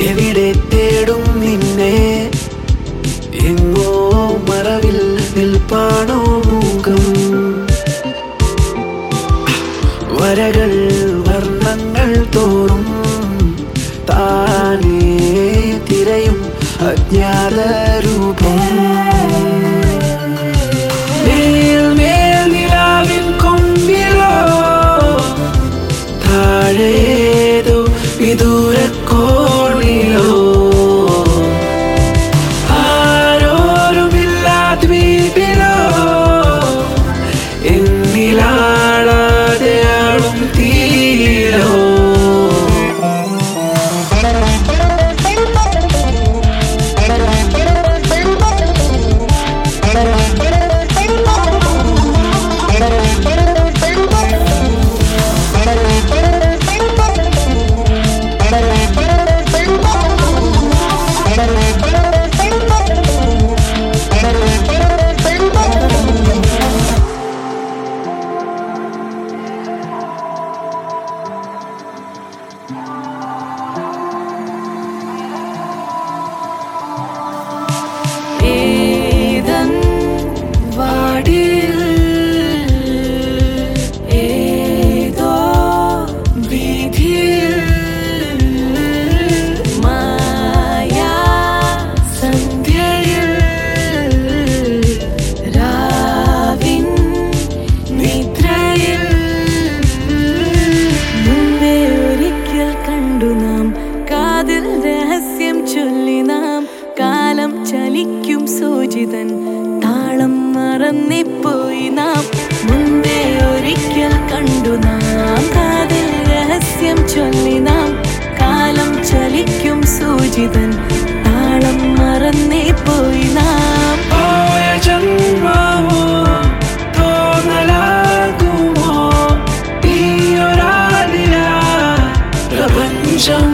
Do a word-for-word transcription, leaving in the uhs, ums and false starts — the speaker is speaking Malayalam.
എവിടെ തേടും നിന്നെ എങ്ങോ മറവിൽ നിൽപ്പാണോ മൂകം വരകൾ വർണ്ണങ്ങൾ തോറും താനേ തിരയും അജ്ഞാത രൂപം മേൽ മേൽ നിലാവിൻ കൊമ്പിലോ താഴേതോ വിദൂര കോണിലോ ആരോരുമില്ലാ ദ്വീപിലോ എന്നിലാളാതെയാളും തീരോ ചലിക്കും സൂചിതൻ താളം മറന്നിപ്പോയി നാം മുൻപേ ഒരിക്കൽ കണ്ടു നാം കാതിൽ രഹസ്യം ചൊല്ലി നാം കാലം ചലിക്കും സൂചിതൻ താളം മറന്നിപ്പോയി നാം പോയ ജന്മമോ തോന്നലാകുമോ ഈ ഒരാളില പ്രപഞ്ചം